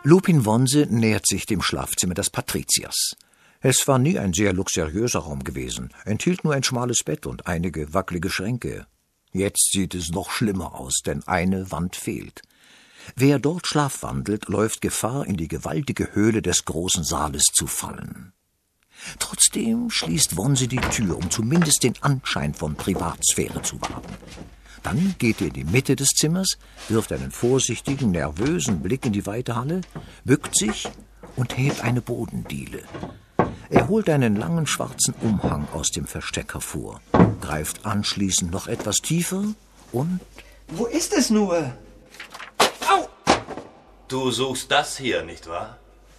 Lupin Wonse nähert sich dem Schlafzimmer des Patriziers. Es war nie ein sehr luxuriöser Raum gewesen, enthielt nur ein schmales Bett und einige wackelige Schränke. Jetzt sieht es noch schlimmer aus, denn eine Wand fehlt. Wer dort schlafwandelt, läuft Gefahr, in die gewaltige Höhle des großen Saales zu fallen. Trotzdem schließt Wonse die Tür, um zumindest den Anschein von Privatsphäre zu wahren. Dann geht er in die Mitte des Zimmers, wirft einen vorsichtigen, nervösen Blick in die weite Halle, bückt sich und hebt eine Bodendiele. Er holt einen langen schwarzen Umhang aus dem Versteck hervor, greift anschließend noch etwas tiefer und... Wo ist es nur? Au! Du suchst das hier, nicht wahr?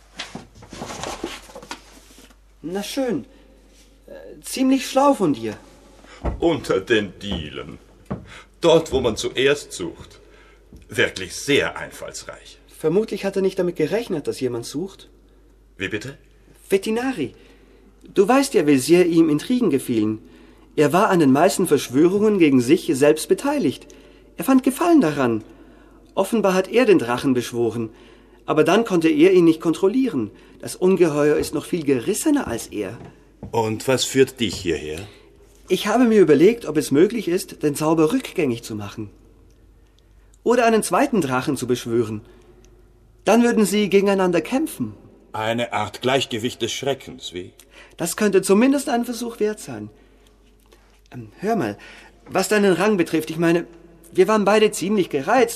Na schön. Ziemlich schlau von dir. Unter den Dielen. Dort, wo man zuerst sucht. Wirklich sehr einfallsreich. Vermutlich hat er nicht damit gerechnet, dass jemand sucht. Wie bitte? Vetinari. Du weißt ja, wie sehr ihm Intrigen gefielen. Er war an den meisten Verschwörungen gegen sich selbst beteiligt. Er fand Gefallen daran. Offenbar hat er den Drachen beschworen. Aber dann konnte er ihn nicht kontrollieren. Das Ungeheuer ist noch viel gerissener als er. Und was führt dich hierher? Ich habe mir überlegt, ob es möglich ist, den Zauber rückgängig zu machen. Oder einen zweiten Drachen zu beschwören. Dann würden sie gegeneinander kämpfen. Eine Art Gleichgewicht des Schreckens, wie? Das könnte zumindest ein Versuch wert sein. Hör mal, was deinen Rang betrifft, ich meine, wir waren beide ziemlich gereizt.